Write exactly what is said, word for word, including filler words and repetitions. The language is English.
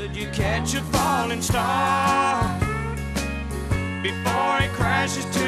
Could you catch a falling star before it crashes to